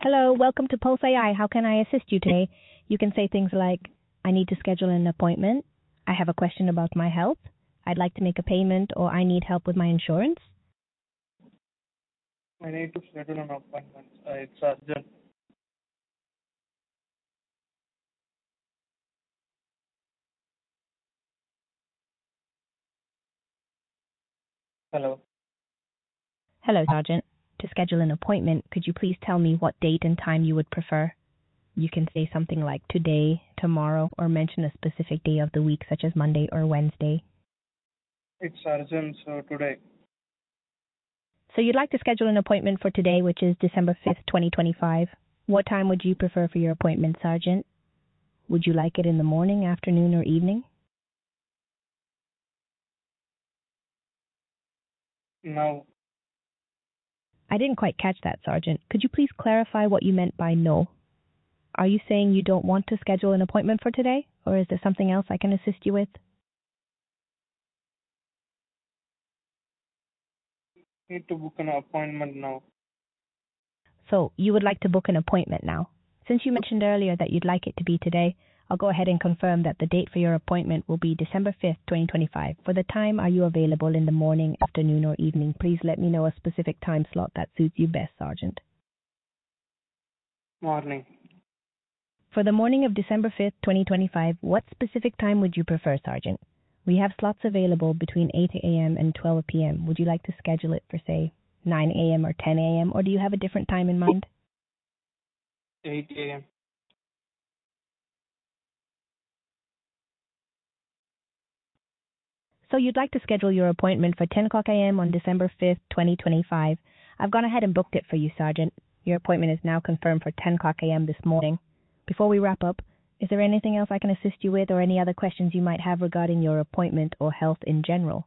Hello, welcome to Pulse AI. How can I assist you today? You can say things like, I need to schedule an appointment. I have a question about my health. I'd like to make a payment, or I need help with my insurance. I need to schedule an appointment. It's urgent. Hello. Hello, Sergeant. To schedule an appointment, could you please tell me what date and time you would prefer? You can say something like today, tomorrow, or mention a specific day of the week, such as Monday or Wednesday. It's urgent, so today. So you'd like to schedule an appointment for today, which is December 5th, 2025. What time would you prefer for your appointment, Sergeant? Would you like it in the morning, afternoon, or evening? Now, I didn't quite catch that, Sergeant. Could you please clarify what you meant by no? Are you saying you don't want to schedule an appointment for today, or is there something else I can assist you with? need to book an appointment now. So you would like to book an appointment now. Since you mentioned earlier that you'd like it to be today, I'll go ahead and confirm that the date for your appointment will be December 5th, 2025. For the time, are you available in the morning, afternoon, or evening? Please let me know a specific time slot that suits you best, Sergeant. Morning. For the morning of December 5th, 2025, what specific time would you prefer, Sergeant? We have slots available between 8 a.m. and 12 p.m. Would you like to schedule it for, say, 9 a.m. or 10 a.m., or do you have a different time in mind? 8 a.m. So you'd like to schedule your appointment for 10 o'clock a.m. on December 5th, 2025. I've gone ahead and booked it for you, Sergeant. Your appointment is now confirmed for 10 o'clock a.m. this morning. Before we wrap up, is there anything else I can assist you with, or any other questions you might have regarding your appointment or health in general?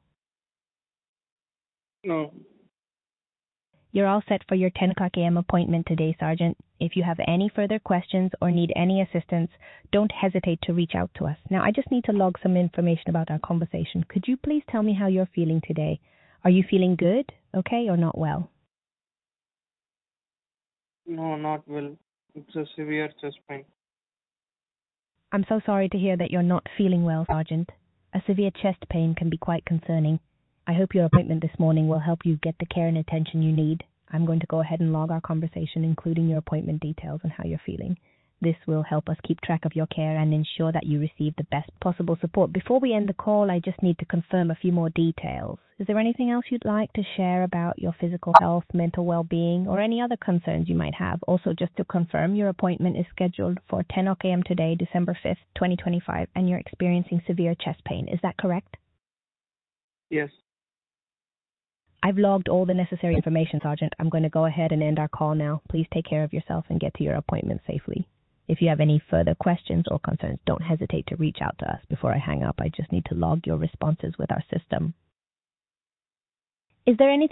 No. You're all set for your 10 o'clock a.m. appointment today, Sergeant. If you have any further questions or need any assistance, don't hesitate to reach out to us. Now, I just need to log some information about our conversation. Could you please tell me how you're feeling today? Are you feeling good, okay, or not well? No, not well. It's a severe chest pain. I'm so sorry to hear that you're not feeling well, Sergeant. A severe chest pain can be quite concerning. I hope your appointment this morning will help you get the care and attention you need. I'm going to go ahead and log our conversation, including your appointment details and how you're feeling. This will help us keep track of your care and ensure that you receive the best possible support. Before we end the call, I just need to confirm a few more details. Is there anything else you'd like to share about your physical health, mental well-being, or any other concerns you might have? Also, just to confirm, your appointment is scheduled for 10 a.m. today, December 5th, 2025, and you're experiencing severe chest pain. Is that correct? Yes. I've logged all the necessary information, Sergeant. I'm going to go ahead and end our call now. Please take care of yourself and get to your appointment safely. If you have any further questions or concerns, don't hesitate to reach out to us. Before I hang up, I just need to log your responses with our system. Is there anything